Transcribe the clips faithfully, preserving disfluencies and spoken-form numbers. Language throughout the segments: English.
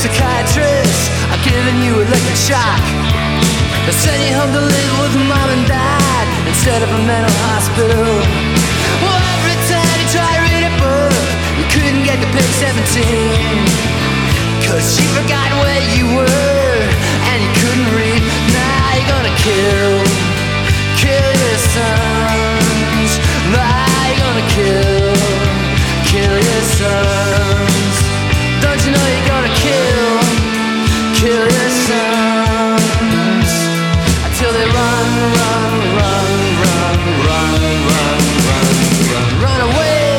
psychiatrists are giving you electric shock. They send you home to live with mom and dad instead of a mental hospital. Well, every time you try to read a book, you couldn't get to page seventeen, cause you forgot where you were and you couldn't read. Now you're gonna kill, kill your sons. Now you're gonna kill, kill your sons. Don't you know you're gonna kill, kill your sons until they run, run, run, run, run, run, run, run, run away.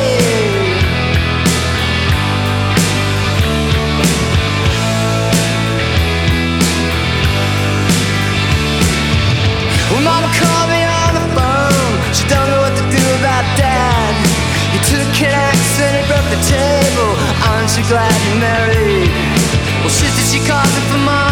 Well, mama called me on the phone. She don't know what to do about dad. He took an axe and he broke the table. Aren't you glad you're married? Well, sister, she called me for mom.